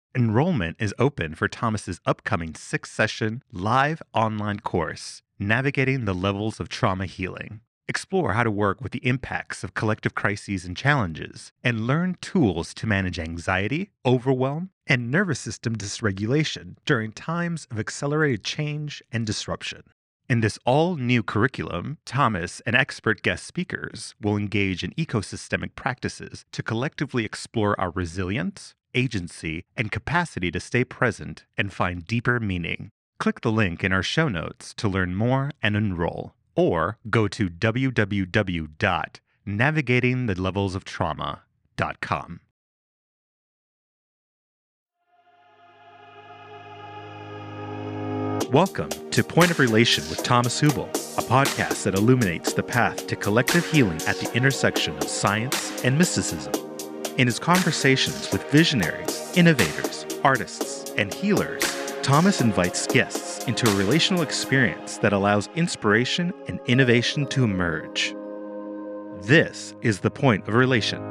Enrollment is open for Thomas's upcoming 6-session live online course, Navigating the Levels of Trauma Healing. Explore how to work with the impacts of collective crises and challenges, and learn tools to manage anxiety, overwhelm, and nervous system dysregulation during times of accelerated change and disruption. In this all-new curriculum, Thomas and expert guest speakers will engage in ecosystemic practices to collectively explore our resilience, agency, and capacity to stay present and find deeper meaning. Click the link in our show notes to learn more and enroll, or go to www.navigatingthelevelsoftrauma.com. Welcome to Point of Relation with Thomas Hübl, a podcast that illuminates the path to collective healing at the intersection of science and mysticism. In his conversations with visionaries, innovators, artists, and healers, Thomas invites guests into a relational experience that allows inspiration and innovation to emerge. This is the Point of Relation.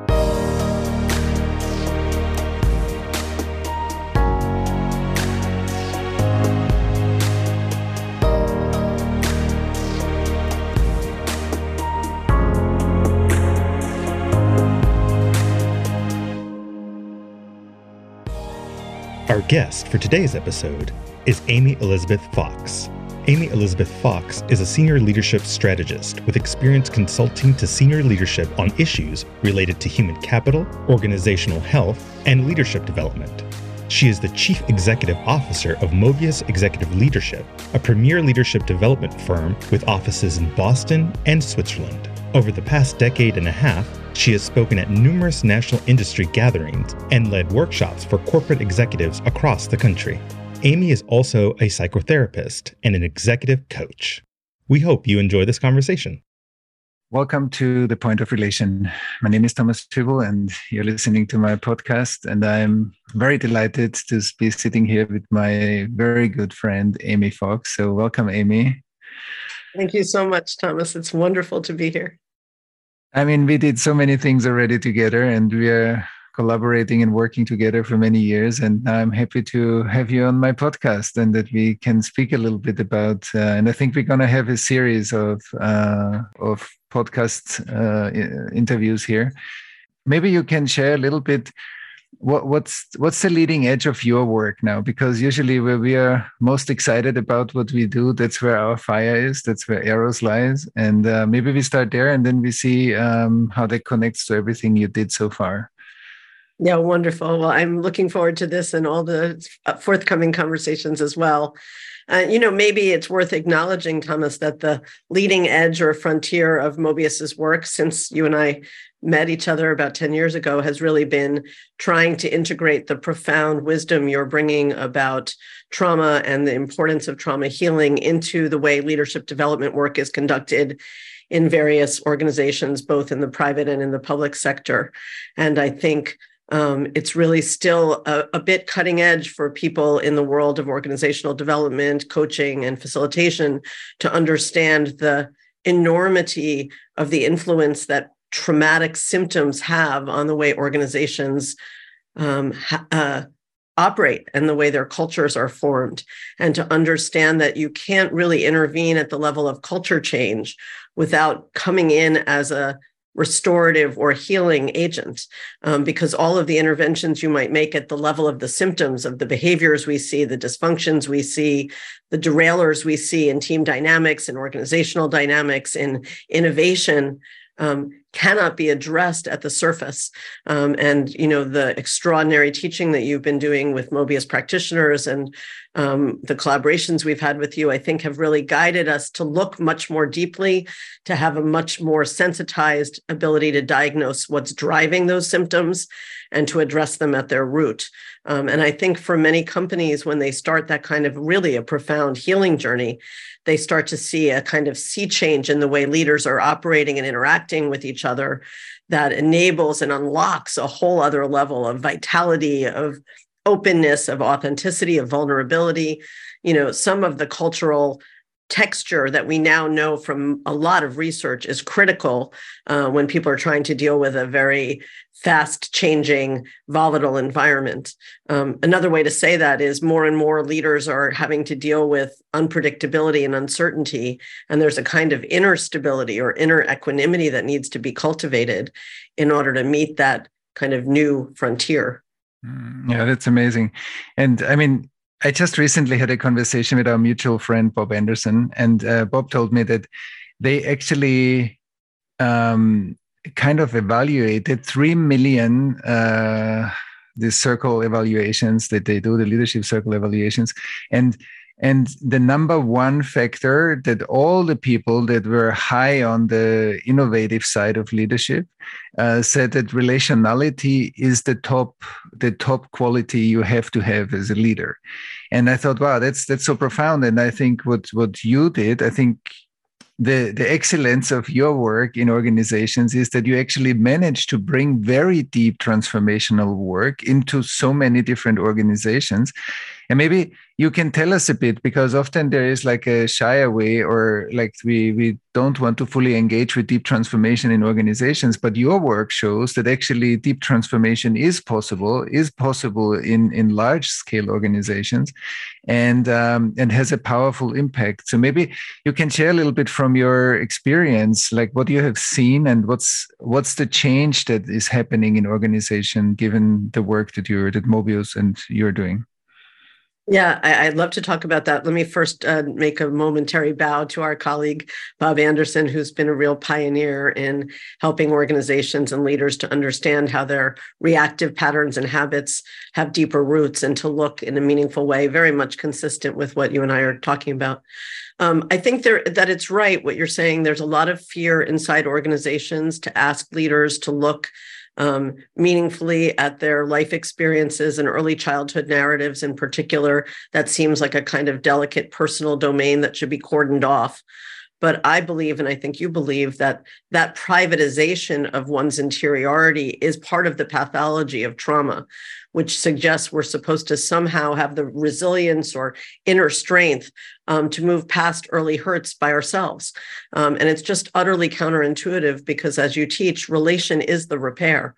Our guest for today's episode is Amy Elizabeth Fox. Amy Elizabeth Fox is a senior leadership strategist with experience consulting to senior leadership on issues related to human capital, organizational health, and leadership development. She is the Chief Executive Officer of Mobius Executive Leadership, a premier leadership development firm with offices in Boston and Switzerland. Over the past decade and a half, she has spoken at numerous national industry gatherings and led workshops for corporate executives across the country. Amy is also a psychotherapist and an executive coach. We hope you enjoy this conversation. Welcome to the Point of Relation. My name is Thomas Hübl, and you're listening to my podcast. And I'm very delighted to be sitting here with my very good friend, Amy Fox. So welcome, Amy. Thank you so much, Thomas. It's wonderful to be here. I mean, we did so many things already together, and we are collaborating and working together for many years. And I'm happy to have you on my podcast and that we can speak a little bit about, and I think we're going to have a series of podcast interviews here. Maybe you can share a little bit what's the leading edge of your work now? Because usually where we are most excited about what we do, that's where our fire is, that's where Eros lies. And maybe we start there and then we see how that connects to everything you did so far. Yeah, wonderful. Well, I'm looking forward to this and all the forthcoming conversations as well. Maybe it's worth acknowledging, Thomas, that the leading edge or frontier of Mobius's work since you and I met each other about 10 years ago has really been trying to integrate the profound wisdom you're bringing about trauma and the importance of trauma healing into the way leadership development work is conducted in various organizations, both in the private and in the public sector. And I think it's really still a bit cutting edge for people in the world of organizational development, coaching, and facilitation to understand the enormity of the influence that traumatic symptoms have on the way organizations operate and the way their cultures are formed, and to understand that you can't really intervene at the level of culture change without coming in as a restorative or healing agent, because all of the interventions you might make at the level of the symptoms of the behaviors we see, the dysfunctions we see, the derailers we see in team dynamics and organizational dynamics and innovation cannot be addressed at the surface. The extraordinary teaching that you've been doing with Mobius practitioners and the collaborations we've had with you, I think, have really guided us to look much more deeply, to have a much more sensitized ability to diagnose what's driving those symptoms and to address them at their root. And I think for many companies, when they start that kind of really a profound healing journey, they start to see a kind of sea change in the way leaders are operating and interacting with each other that enables and unlocks a whole other level of vitality, of openness, of authenticity, of vulnerability. Some of the cultural texture that we now know from a lot of research is critical when people are trying to deal with a very fast changing, volatile environment. Another way to say that is more and more leaders are having to deal with unpredictability and uncertainty. And there's a kind of inner stability or inner equanimity that needs to be cultivated in order to meet that kind of new frontier. Yeah, that's amazing. And I mean, I just recently had a conversation with our mutual friend, Bob Anderson, and Bob told me that they actually kind of evaluated 3 million the circle evaluations that they do, the leadership circle evaluations. And the number one factor that all the people that were high on the innovative side of leadership said that relationality is the top quality you have to have as a leader. And I thought, wow, that's so profound. And I think what you did, I think the excellence of your work in organizations is that you actually managed to bring very deep transformational work into so many different organizations. And maybe you can tell us a bit, because often there is like a shy away, or like we don't want to fully engage with deep transformation in organizations. But your work shows that actually deep transformation is possible in large scale organizations, and has a powerful impact. So maybe you can share a little bit from your experience, like what you have seen and what's the change that is happening in organization given the work that Mobius and you're doing. Yeah, I'd love to talk about that. Let me first make a momentary bow to our colleague, Bob Anderson, who's been a real pioneer in helping organizations and leaders to understand how their reactive patterns and habits have deeper roots and to look in a meaningful way, very much consistent with what you and I are talking about. I think that it's right what you're saying. There's a lot of fear inside organizations to ask leaders to look meaningfully at their life experiences and early childhood narratives in particular. That seems like a kind of delicate personal domain that should be cordoned off. But I believe, and I think you believe, that privatization of one's interiority is part of the pathology of trauma, which suggests we're supposed to somehow have the resilience or inner strength to move past early hurts by ourselves. And it's just utterly counterintuitive because, as you teach, relation is the repair.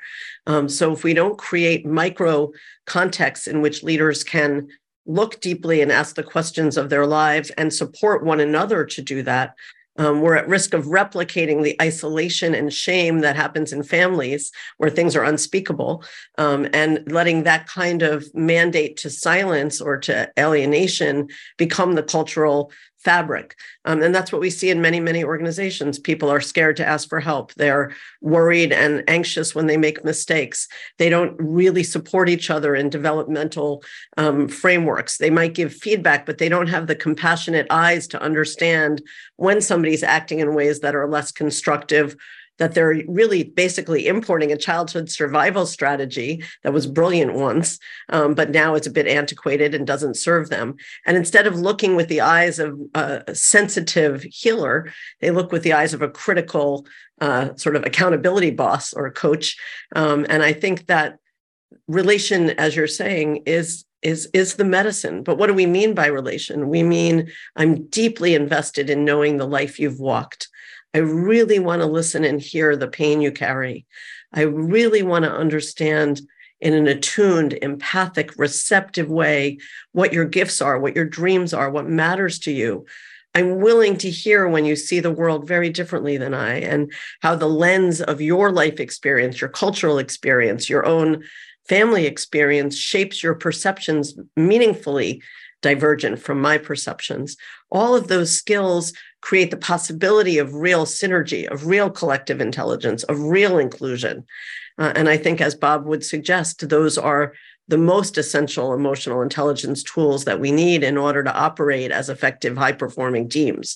So if we don't create micro contexts in which leaders can look deeply and ask the questions of their lives and support one another to do that, we're at risk of replicating the isolation and shame that happens in families where things are unspeakable, and letting that kind of mandate to silence or to alienation become the cultural fabric. And that's what we see in many, many organizations. People are scared to ask for help. They're worried and anxious when they make mistakes. They don't really support each other in developmental frameworks. They might give feedback, but they don't have the compassionate eyes to understand when somebody's acting in ways that are less constructive, that they're really basically importing a childhood survival strategy that was brilliant once, but now it's a bit antiquated and doesn't serve them. And instead of looking with the eyes of a sensitive healer, they look with the eyes of a critical sort of accountability boss or coach. And I think that relation, as you're saying, is the medicine. But what do we mean by relation? We mean I'm deeply invested in knowing the life you've walked. I really want to listen and hear the pain you carry. I really want to understand in an attuned, empathic, receptive way what your gifts are, what your dreams are, what matters to you. I'm willing to hear when you see the world very differently than I, and how the lens of your life experience, your cultural experience, your own family experience shapes your perceptions meaningfully divergent from my perceptions. All of those skills create the possibility of real synergy, of real collective intelligence, of real inclusion. And I think, as Bob would suggest, those are the most essential emotional intelligence tools that we need in order to operate as effective, high-performing teams.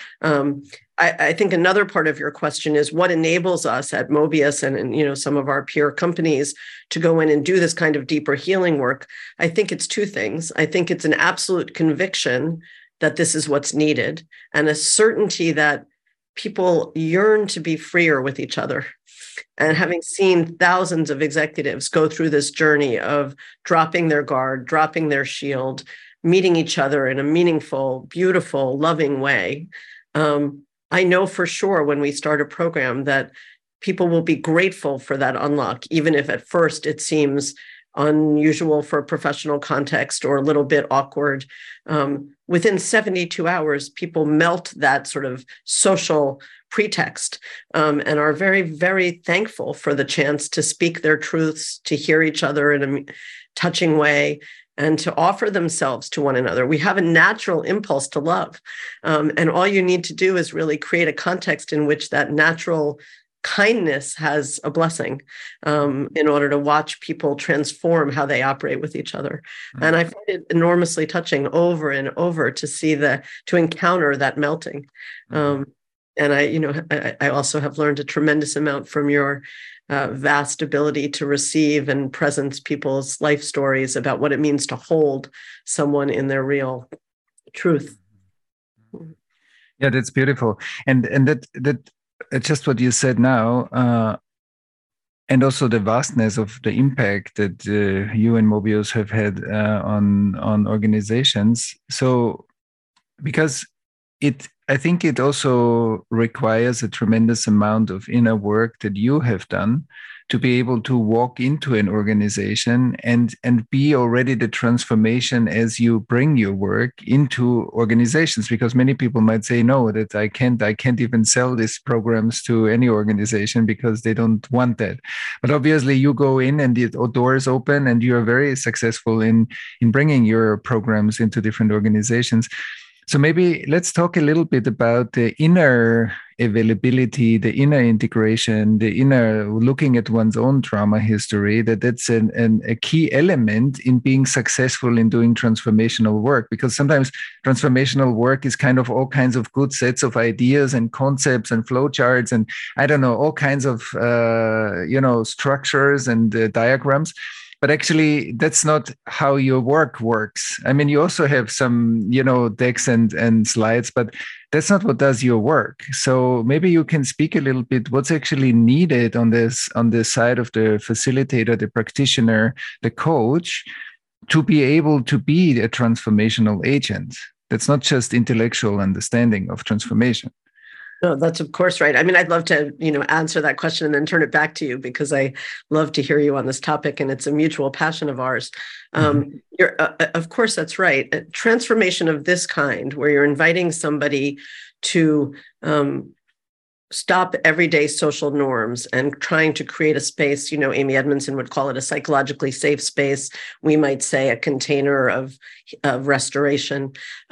I think another part of your question is what enables us at Mobius and some of our peer companies to go in and do this kind of deeper healing work. I think it's two things. I think it's an absolute conviction that this is what's needed, and a certainty that people yearn to be freer with each other. And having seen thousands of executives go through this journey of dropping their guard, dropping their shield, meeting each other in a meaningful, beautiful, loving way. I know for sure when we start a program that people will be grateful for that unlock, even if at first it seems unusual for a professional context or a little bit awkward. Within 72 hours, people melt that sort of social pretext and are very, very thankful for the chance to speak their truths, to hear each other in a touching way, and to offer themselves to one another. We have a natural impulse to love. And all you need to do is really create a context in which that natural kindness has a blessing in order to watch people transform how they operate with each other. And I find it enormously touching over and over to see to encounter that melting. And I also have learned a tremendous amount from your vast ability to receive and presence people's life stories about what it means to hold someone in their real truth. Yeah, that's beautiful. And that just what you said now, and also the vastness of the impact that you and Mobius have had on organizations. So, because I think it also requires a tremendous amount of inner work that you have done to be able to walk into an organization and be already the transformation as you bring your work into organizations. Because many people might say, no, that I can't even sell these programs to any organization because they don't want that. But obviously you go in and the doors open and you are very successful in bringing your programs into different organizations. So maybe let's talk a little bit about the inner availability, the inner integration, the inner looking at one's own trauma history, that's a key element in being successful in doing transformational work. Because sometimes transformational work is kind of all kinds of good sets of ideas and concepts and flowcharts and I don't know, all kinds of, structures and diagrams. But actually, that's not how your work works. I mean, you also have some, decks and slides, but that's not what does your work. So maybe you can speak a little bit what's actually needed on the side of the facilitator, the practitioner, the coach, to be able to be a transformational agent. That's not just intellectual understanding of transformation. No, that's of course right. I mean, I'd love to, answer that question and then turn it back to you because I love to hear you on this topic and it's a mutual passion of ours. Of course, that's right. A transformation of this kind, where you're inviting somebody to stop everyday social norms and trying to create a space, Amy Edmondson would call it a psychologically safe space. We might say a container of restoration.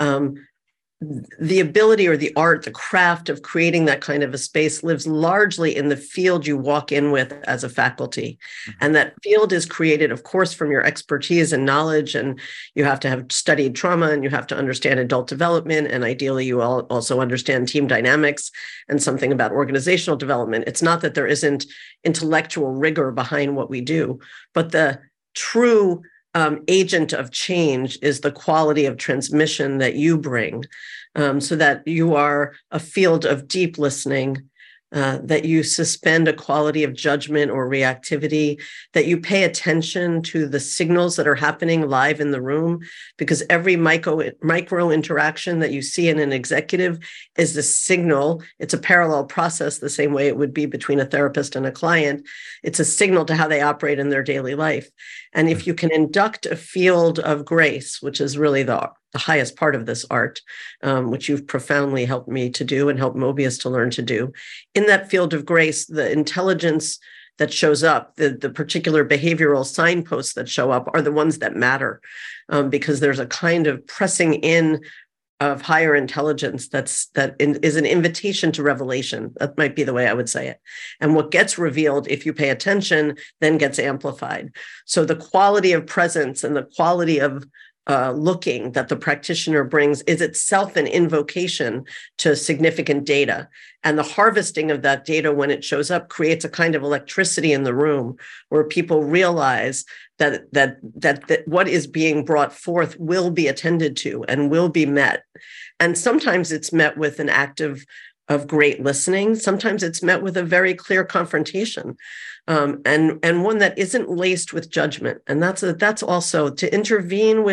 The ability or the art, the craft of creating that kind of a space lives largely in the field you walk in with as a faculty. And that field is created, of course, from your expertise and knowledge. And you have to have studied trauma and you have to understand adult development. And ideally, you also understand team dynamics and something about organizational development. It's not that there isn't intellectual rigor behind what we do, but the true agent of change is the quality of transmission that you bring, so that you are a field of deep listening, that you suspend a quality of judgment or reactivity, that you pay attention to the signals that are happening live in the room, because every micro interaction that you see in an executive is the signal. It's a parallel process, the same way it would be between a therapist and a client. It's a signal to how they operate in their daily life. And if you can induct a field of grace, which is really the highest part of this art, which you've profoundly helped me to do and helped Mobius to learn to do. In that field of grace, the intelligence that shows up, the particular behavioral signposts that show up are the ones that matter, because there's a kind of pressing in of higher intelligence that is an invitation to revelation. That might be the way I would say it. And what gets revealed, if you pay attention, then gets amplified. So the quality of presence and the quality of looking that the practitioner brings is itself an invocation to significant data. And the harvesting of that data when it shows up creates a kind of electricity in the room where people realize that what is being brought forth will be attended to and will be met. And sometimes it's met with an act of great listening. Sometimes it's met with a very clear confrontation, and one that isn't laced with judgment. And that's also to intervene with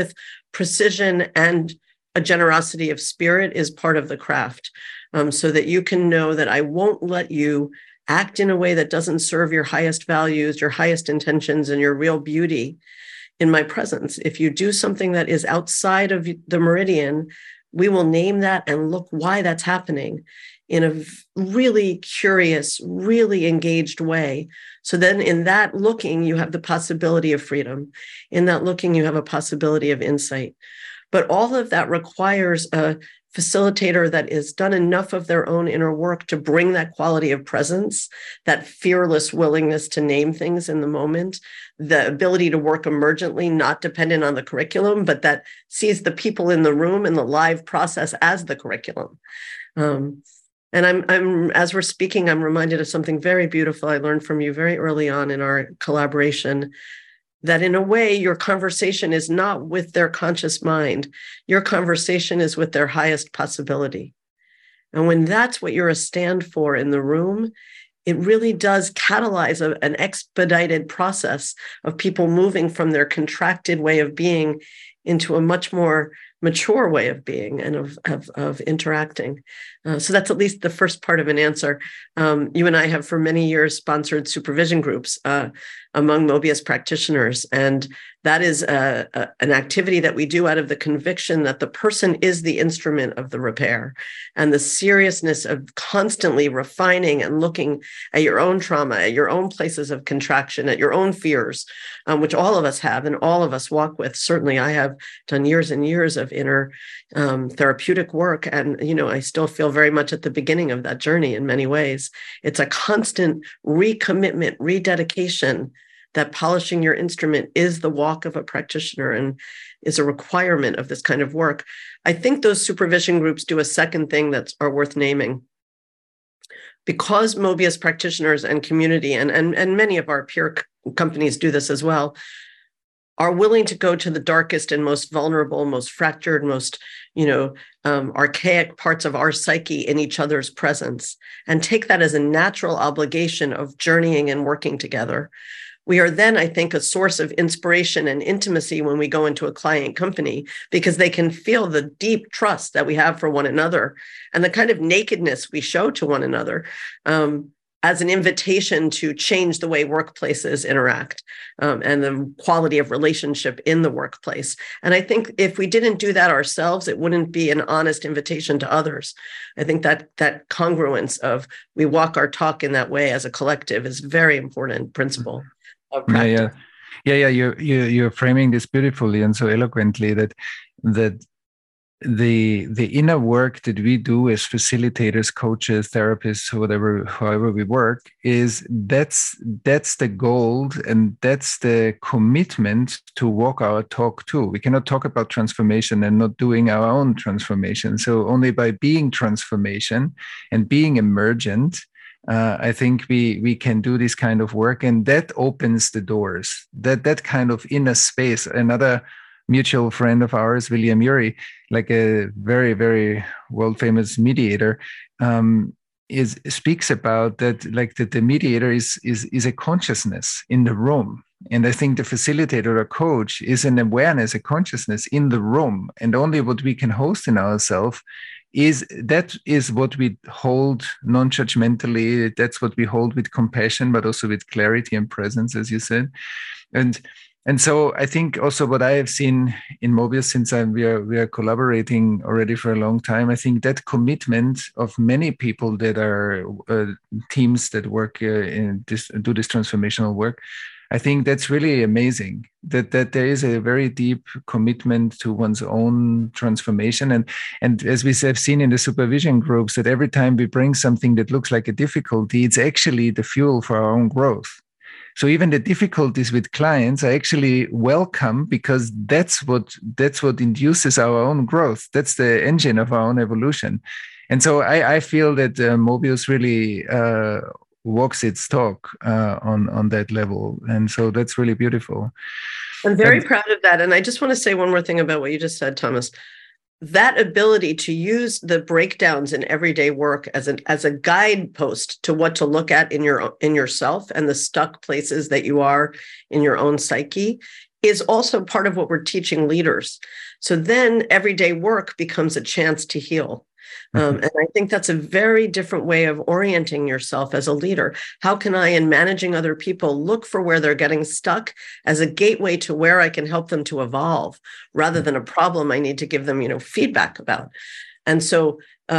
precision and a generosity of spirit is part of the craft, so that you can know that I won't let you act in a way that doesn't serve your highest values, your highest intentions, and your real beauty in my presence. If you do something that is outside of the meridian, we will name that and look why that's happening in a really curious, really engaged way. So then in that looking, you have the possibility of freedom. In that looking, you have a possibility of insight. But all of that requires a facilitator that has done enough of their own inner work to bring that quality of presence, that fearless willingness to name things in the moment, the ability to work emergently, not dependent on the curriculum, but that sees the people in the room and the live process as the curriculum. And I'm as we're speaking, I'm reminded of something very beautiful I learned from you very early on in our collaboration, that in a way, your conversation is not with their conscious mind. Your conversation is with their highest possibility. And when that's what you're a stand for in the room, it really does catalyze an expedited process of people moving from their contracted way of being into a much more mature way of being and of interacting. So that's at least the first part of an answer. You and I have for many years sponsored supervision groups among Mobius practitioners. And that is an activity that we do out of the conviction that the person is the instrument of the repair, and the seriousness of constantly refining and looking at your own trauma, at your own places of contraction, at your own fears, which all of us have and all of us walk with. Certainly I have done years and years of inner therapeutic work. And, I still feel very much at the beginning of that journey in many ways. It's a constant recommitment, rededication, that polishing your instrument is the walk of a practitioner and is a requirement of this kind of work. I think those supervision groups do a second thing that are worth naming. Because Mobius practitioners and community, and many of our peer companies do this as well, are willing to go to the darkest and most vulnerable, most fractured, most, archaic parts of our psyche in each other's presence, and take that as a natural obligation of journeying and working together. We are then, I think, a source of inspiration and intimacy when we go into a client company, because they can feel the deep trust that we have for one another and the kind of nakedness we show to one another as an invitation to change the way workplaces interact and the quality of relationship in the workplace. And I think if we didn't do that ourselves, it wouldn't be an honest invitation to others. I think that congruence of we walk our talk in that way as a collective is a very important principle of practice. Yeah. You're framing this beautifully and so eloquently that the inner work that we do as facilitators, coaches, therapists, however we work, that's the goal, and that's the commitment to walk our talk too. We cannot talk about transformation and not doing our own transformation. So only by being transformation and being emergent, I think we can do this kind of work, and that opens the doors. That kind of inner space. Another mutual friend of ours, William Ury, like a very, very world famous mediator, speaks about that, like that the mediator is a consciousness in the room. And I think the facilitator or coach is an awareness, a consciousness in the room. And only what we can host in ourselves is what we hold non-judgmentally. That's what we hold with compassion, but also with clarity and presence, as you said. And so I think also what I have seen in Mobius, since we are collaborating already for a long time, I think that commitment of many people that are teams that work do this transformational work, I think that's really amazing. That there is a very deep commitment to one's own transformation, and as we have seen in the supervision groups, that every time we bring something that looks like a difficulty, it's actually the fuel for our own growth. So even the difficulties with clients are actually welcome, because that's what induces our own growth. That's the engine of our own evolution. And so I feel that Mobius really walks its talk on that level. And so that's really beautiful. I'm very proud of that. And I just want to say one more thing about what you just said, Thomas. That ability to use the breakdowns in everyday work as a guidepost to what to look at in yourself and the stuck places that you are in your own psyche is also part of what we're teaching leaders. So then everyday work becomes a chance to heal. And I think that's a very different way of orienting yourself as a leader. How can I, in managing other people, look for where they're getting stuck as a gateway to where I can help them to evolve, rather than a problem I need to give them, feedback about. And so,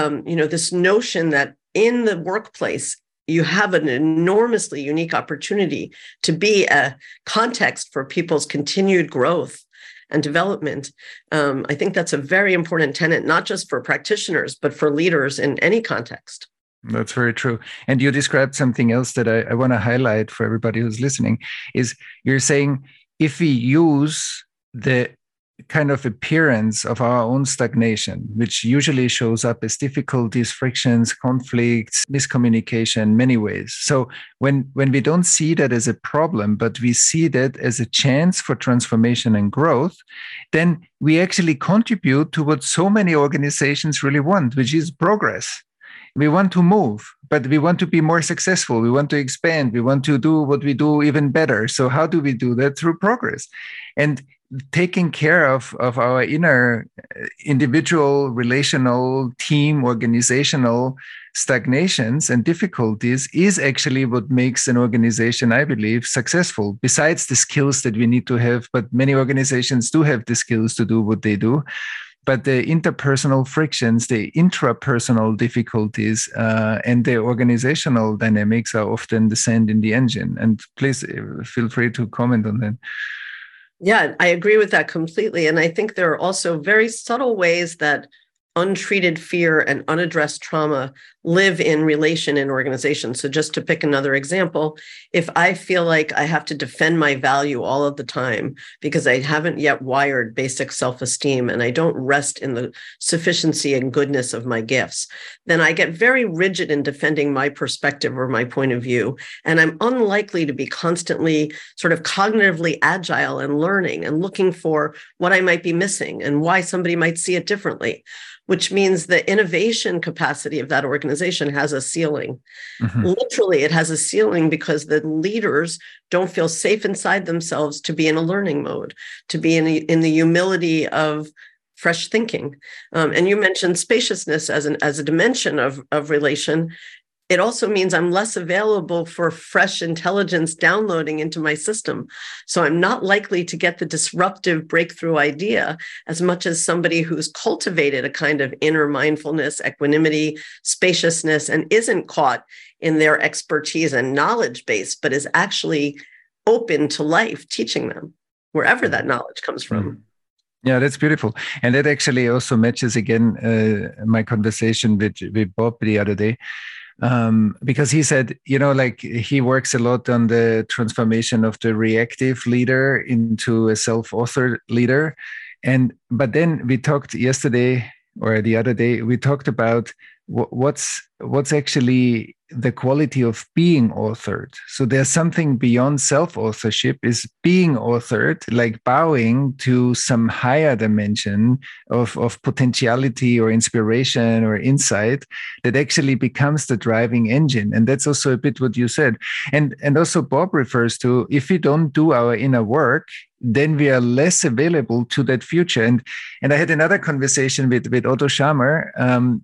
this notion that in the workplace, you have an enormously unique opportunity to be a context for people's continued growth and development. I think that's a very important tenet, not just for practitioners, but for leaders in any context. That's very true. And you described something else that I want to highlight for everybody who's listening, is you're saying if we use the kind of appearance of our own stagnation, which usually shows up as difficulties, frictions, conflicts, miscommunication, many ways. So when we don't see that as a problem, but we see that as a chance for transformation and growth, then we actually contribute to what so many organizations really want, which is progress. We want to move, but we want to be more successful. We want to expand. We want to do what we do even better. So how do we do that? Through progress. And taking care of our inner individual, relational, team, organizational stagnations and difficulties is actually what makes an organization, I believe, successful, besides the skills that we need to have. But many organizations do have the skills to do what they do. But the interpersonal frictions, the intrapersonal difficulties, and the organizational dynamics are often the sand in the engine. And please feel free to comment on that. Yeah, I agree with that completely. And I think there are also very subtle ways that untreated fear and unaddressed trauma live in relation in organizations. So just to pick another example, if I feel like I have to defend my value all of the time because I haven't yet wired basic self-esteem and I don't rest in the sufficiency and goodness of my gifts, then I get very rigid in defending my perspective or my point of view. And I'm unlikely to be constantly sort of cognitively agile and learning and looking for what I might be missing and why somebody might see it differently, which means the innovation capacity of that organization has a ceiling. Mm-hmm. Literally, it has a ceiling because the leaders don't feel safe inside themselves to be in a learning mode, to be in the humility of fresh thinking. And you mentioned spaciousness as a dimension of relation. It also means I'm less available for fresh intelligence downloading into my system. So I'm not likely to get the disruptive breakthrough idea as much as somebody who's cultivated a kind of inner mindfulness, equanimity, spaciousness, and isn't caught in their expertise and knowledge base, but is actually open to life, teaching them wherever that knowledge comes from. Yeah, that's beautiful. And that actually also matches again my conversation with Bob the other day. Because he said, he works a lot on the transformation of the reactive leader into a self-authored leader. But then we talked yesterday or the other day, we talked about what's actually the quality of being authored. So there's something beyond self-authorship, is being authored, like bowing to some higher dimension of potentiality or inspiration or insight that actually becomes the driving engine. And that's also a bit what you said. And also Bob refers to, if we don't do our inner work, then we are less available to that future. And I had another conversation with Otto Scharmer,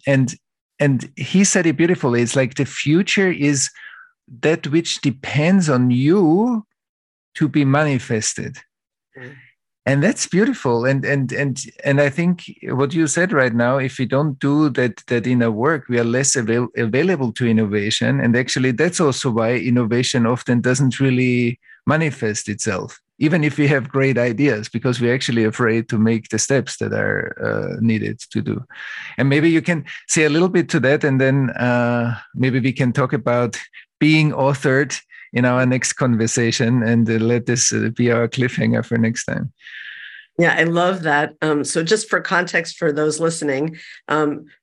and he said it beautifully. It's like the future is that which depends on you to be manifested. Mm. And that's beautiful. And I think what you said right now, if we don't do that inner work, we are less available to innovation. And actually, that's also why innovation often doesn't really manifest itself, even if we have great ideas, because we're actually afraid to make the steps that are needed to do. And maybe you can say a little bit to that, and then maybe we can talk about being authored in our next conversation, and let this be our cliffhanger for next time. Yeah, I love that. So just for context for those listening,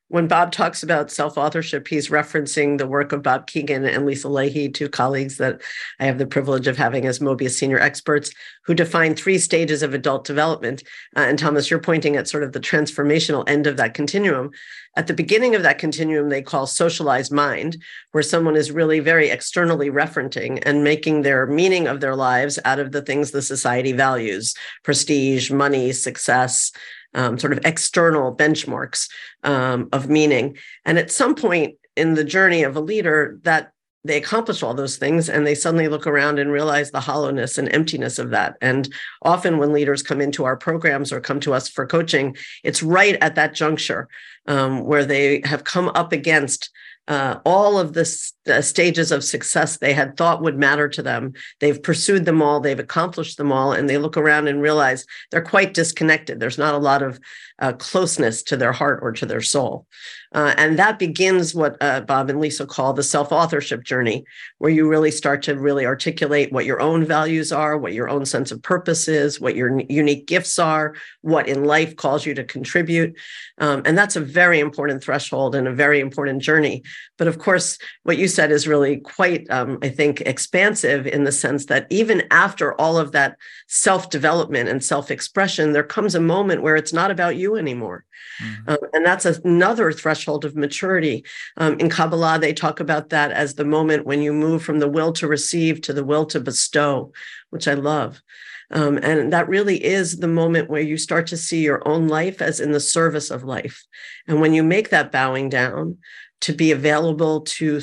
when Bob talks about self-authorship, he's referencing the work of Bob Keegan and Lisa Leahy, two colleagues that I have the privilege of having as Mobius senior experts, who define 3 stages of adult development. And Thomas, you're pointing at sort of the transformational end of that continuum. At the beginning of that continuum, they call socialized mind, where someone is really very externally referencing and making their meaning of their lives out of the things the society values: prestige, money, success, sort of external benchmarks of meaning. And at some point in the journey of a leader, that they accomplish all those things and they suddenly look around and realize the hollowness and emptiness of that. And often when leaders come into our programs or come to us for coaching, it's right at that juncture where they have come up against all of the stages of success they had thought would matter to them. They've pursued them all, they've accomplished them all, and they look around and realize they're quite disconnected. There's not a lot of closeness to their heart or to their soul. And that begins what Bob and Lisa call the self-authorship journey, where you really start to really articulate what your own values are, what your own sense of purpose is, what your unique gifts are, what in life calls you to contribute. And that's a very important threshold and a very important journey. But of course, what you said is really quite, I think, expansive in the sense that even after all of that self-development and self-expression, there comes a moment where it's not about you anymore. Mm-hmm. And that's another threshold of maturity. In Kabbalah, they talk about that as the moment when you move from the will to receive to the will to bestow, which I love. And that really is the moment where you start to see your own life as in the service of life. And when you make that bowing down to be available to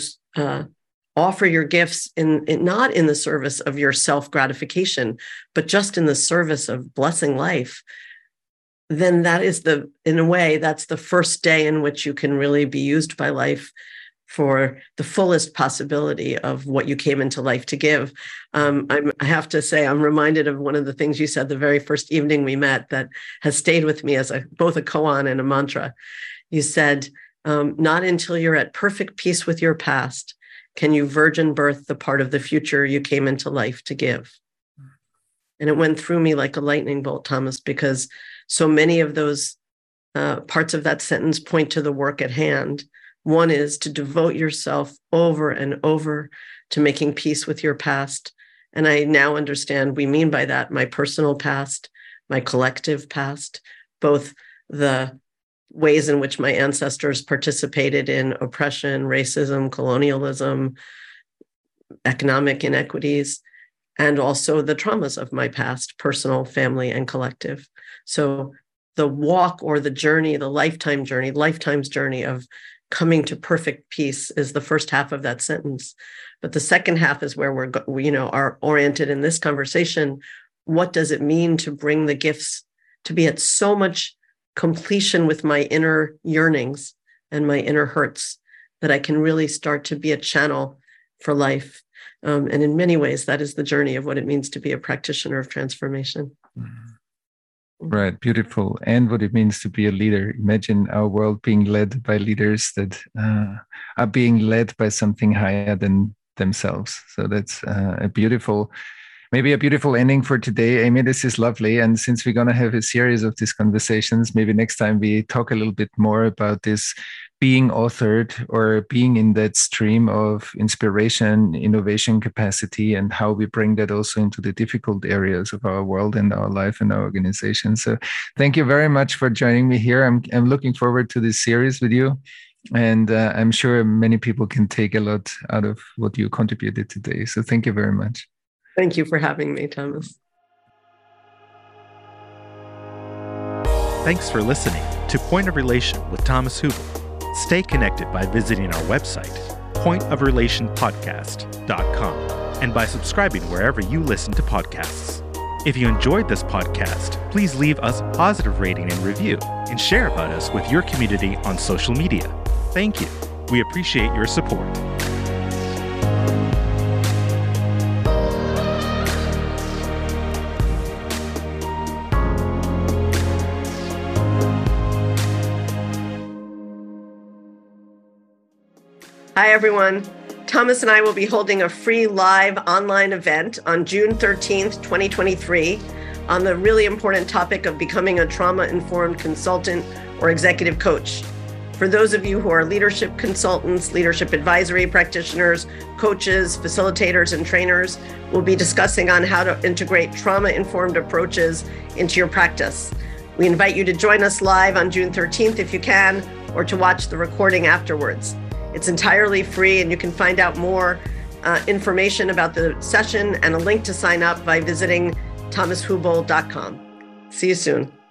offer your gifts not in the service of your self-gratification, but just in the service of blessing life, then that is in a way, that's the first day in which you can really be used by life for the fullest possibility of what you came into life to give. I have to say, I'm reminded of one of the things you said the very first evening we met that has stayed with me as both a koan and a mantra. You said, not until you're at perfect peace with your past can you virgin birth the part of the future you came into life to give. And it went through me like a lightning bolt, Thomas, because so many of those parts of that sentence point to the work at hand. One is to devote yourself over and over to making peace with your past. And I now understand we mean by that my personal past, my collective past, both the ways in which my ancestors participated in oppression, racism, colonialism, economic inequities, and also the traumas of my past, personal, family, and collective. So the walk or the journey, the lifetime's journey of coming to perfect peace is the first half of that sentence. But the second half is where we are oriented in this conversation. What does it mean to bring the gifts to be at so much completion with my inner yearnings and my inner hurts that I can really start to be a channel for life? And in many ways, that is the journey of what it means to be a practitioner of transformation. Right, beautiful. And what it means to be a leader. Imagine our world being led by leaders that are being led by something higher than themselves. So that's maybe a beautiful ending for today. Amy, this is lovely. And since we're going to have a series of these conversations, maybe next time we talk a little bit more about this being authored or being in that stream of inspiration, innovation capacity, and how we bring that also into the difficult areas of our world and our life and our organization. So thank you very much for joining me here. I'm looking forward to this series with you. And I'm sure many people can take a lot out of what you contributed today. So thank you very much. Thank you for having me, Thomas. Thanks for listening to Point of Relation with Thomas Hübl. Stay connected by visiting our website, pointofrelationpodcast.com, and by subscribing wherever you listen to podcasts. If you enjoyed this podcast, please leave us a positive rating and review, and share about us with your community on social media. Thank you. We appreciate your support. Hi, everyone. Thomas and I will be holding a free live online event on June 13th, 2023, on the really important topic of becoming a trauma-informed consultant or executive coach. For those of you who are leadership consultants, leadership advisory practitioners, coaches, facilitators, and trainers, we'll be discussing on how to integrate trauma-informed approaches into your practice. We invite you to join us live on June 13th if you can, or to watch the recording afterwards. It's entirely free, and you can find out more information about the session and a link to sign up by visiting thomashubel.com. See you soon.